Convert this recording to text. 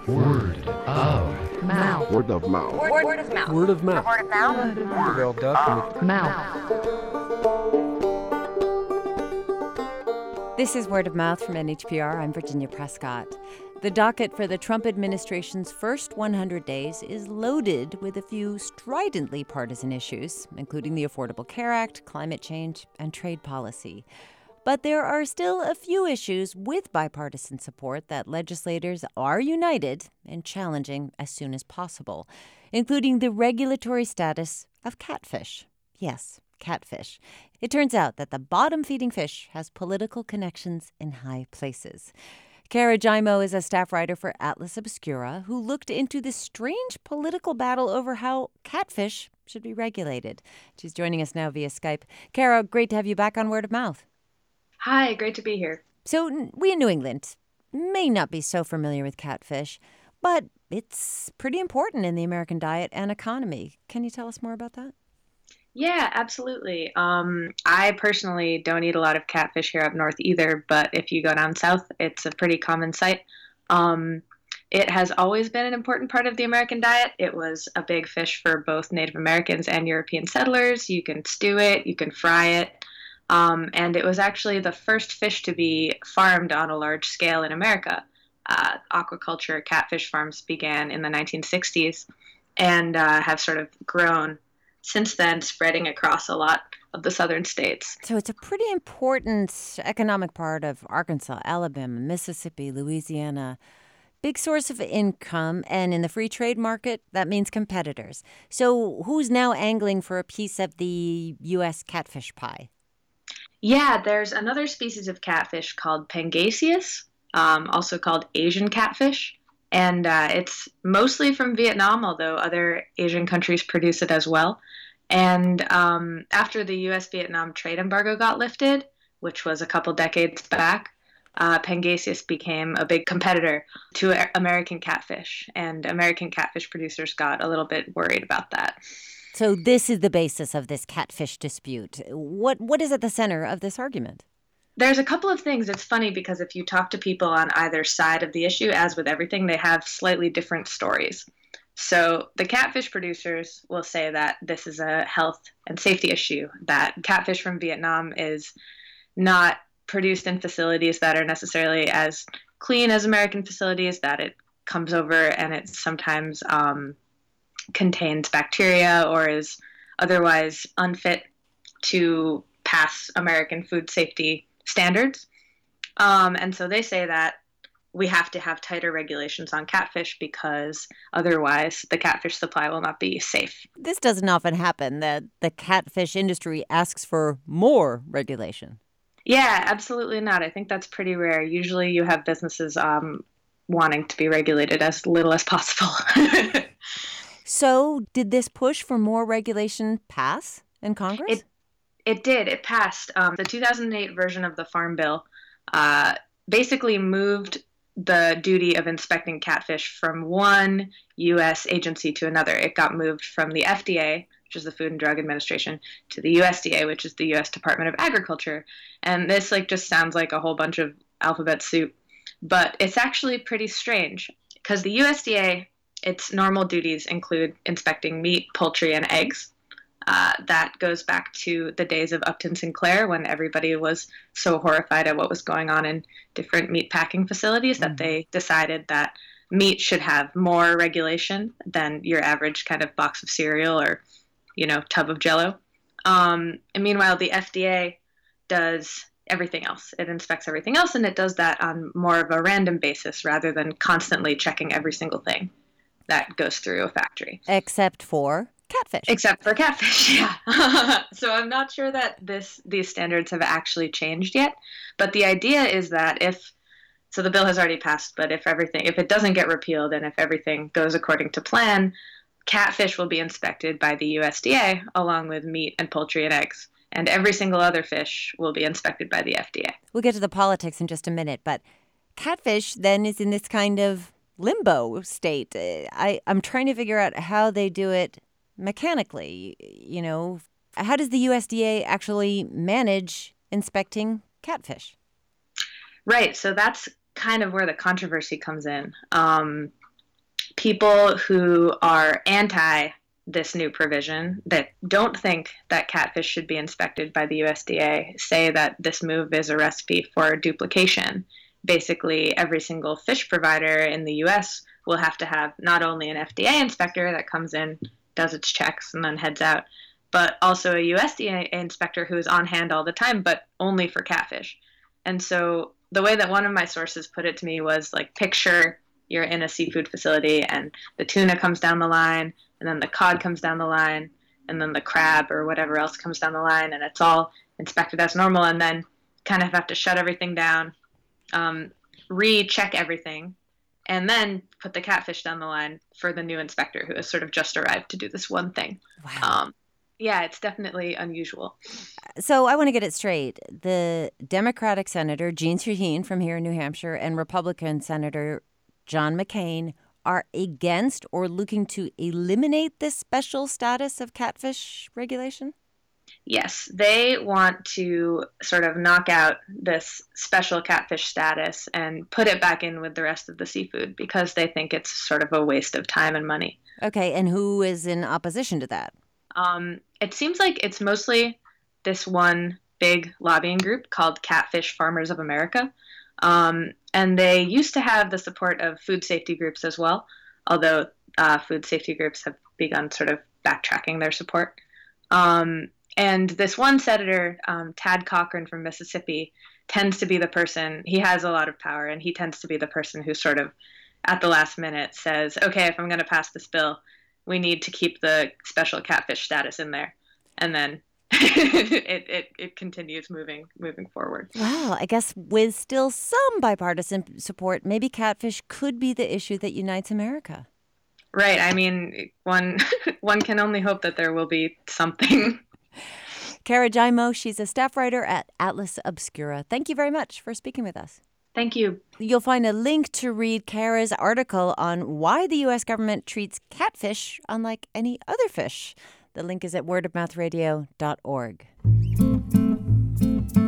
Word of mouth. Word of mouth. Word of mouth. Word of mouth. Word of mouth. Word of Mouth. This is Word of Mouth from NHPR. I'm Virginia Prescott. The docket for the Trump administration's first 100 days is loaded with a few stridently partisan issues, including the Affordable Care Act, climate change, and trade policy. But there are still a few issues with bipartisan support that legislators are united in challenging as soon as possible, including the regulatory status of catfish. Yes, catfish. It turns out that the bottom-feeding fish has political connections in high places. Kara Jaimo is a staff writer for Atlas Obscura who looked into the strange political battle over how catfish should be regulated. She's joining us now via Skype. Kara, great to have you back on Word of Mouth. Hi, great to be here. So we in New England may not be so familiar with catfish, but it's pretty important in the American diet and economy. Can you tell us more about that? Yeah, absolutely. I personally don't eat a lot of catfish here up north either, but if you go down south, it's a pretty common sight. It has always been an important part of the American diet. It was a big fish for both Native Americans and European settlers. You can stew it, you can fry it. And it was actually the first fish to be farmed on a large scale in America. Aquaculture catfish farms began in the 1960s and have sort of grown since then, spreading across a lot of the southern states. So it's a pretty important economic part of Arkansas, Alabama, Mississippi, Louisiana. Big source of income, and in the free trade market, that means competitors. So who's now angling for a piece of the U.S. catfish pie? Yeah, there's another species of catfish called Pangasius, also called Asian catfish. And it's mostly from Vietnam, although other Asian countries produce it as well. And after the U.S.-Vietnam trade embargo got lifted, which was a couple decades back, Pangasius became a big competitor to American catfish. And American catfish producers got a little bit worried about that. So this is the basis of this catfish dispute. What is at the center of this argument? There's a couple of things. It's funny because if you talk to people on either side of the issue, as with everything, they have slightly different stories. So the catfish producers will say that this is a health and safety issue, that catfish from Vietnam is not produced in facilities that are necessarily as clean as American facilities, that it comes over and it sometimes contains bacteria or is otherwise unfit to pass American food safety standards. And so they say that we have to have tighter regulations on catfish because otherwise the catfish supply will not be safe. This doesn't often happen, that the catfish industry asks for more regulation. Yeah, absolutely not. I think that's pretty rare. Usually you have businesses wanting to be regulated as little as possible. So did this push for more regulation pass in Congress? It did. It passed. The 2008 version of the Farm Bill basically moved the duty of inspecting catfish from one U.S. agency to another. It got moved from the FDA, which is the Food and Drug Administration, to the USDA, which is the U.S. Department of Agriculture. And this just sounds like a whole bunch of alphabet soup. But it's actually pretty strange because the USDA, its normal duties include inspecting meat, poultry, and eggs. That goes back to the days of Upton Sinclair when everybody was so horrified at what was going on in different meat packing facilities that they decided that meat should have more regulation than your average kind of box of cereal or, tub of Jell-O. And meanwhile, the FDA does everything else. It inspects everything else, and it does that on more of a random basis rather than constantly checking every single thing that goes through a factory. Except for catfish. Except for catfish, yeah. So I'm not sure that these standards have actually changed yet. But the idea is that so the bill has already passed, but if it doesn't get repealed and if everything goes according to plan, catfish will be inspected by the USDA along with meat and poultry and eggs. And every single other fish will be inspected by the FDA. We'll get to the politics in just a minute, but catfish then is in this kind of limbo state. I'm trying to figure out how they do it mechanically. How does the USDA actually manage inspecting catfish? Right. So that's kind of where the controversy comes in. people who are anti this new provision, that don't think that catfish should be inspected by the USDA, say that this move is a recipe for duplication. Basically, every single fish provider in the US will have to have not only an FDA inspector that comes in, does its checks, and then heads out, but also a USDA inspector who is on hand all the time, but only for catfish. And so the way that one of my sources put it to me was like, picture you're in a seafood facility and the tuna comes down the line, and then the cod comes down the line, and then the crab or whatever else comes down the line, and it's all inspected as normal, and then kind of have to shut everything down, recheck everything, and then put the catfish down the line for the new inspector who has sort of just arrived to do this one thing. Wow. Yeah, it's definitely unusual. So I want to get it straight. The Democratic Senator Jeanne Shaheen from here in New Hampshire and Republican Senator John McCain are against or looking to eliminate this special status of catfish regulation? Yes, they want to sort of knock out this special catfish status and put it back in with the rest of the seafood because they think it's sort of a waste of time and money. Okay, and who is in opposition to that? It seems like it's mostly this one big lobbying group called Catfish Farmers of America. And they used to have the support of food safety groups as well, although food safety groups have begun sort of backtracking their support. And this one senator, Tad Cochran from Mississippi, tends to be the person, he has a lot of power, and he tends to be the person who sort of at the last minute says, okay, if I'm going to pass this bill, we need to keep the special catfish status in there. And then it continues moving forward. Well, I guess with still some bipartisan support, maybe catfish could be the issue that unites America. Right. I mean, one can only hope that there will be something. Kara Jaimo, she's a staff writer at Atlas Obscura. Thank you very much for speaking with us. Thank you. You'll find a link to read Kara's article on why the U.S. government treats catfish unlike any other fish. The link is at wordofmouthradio.org.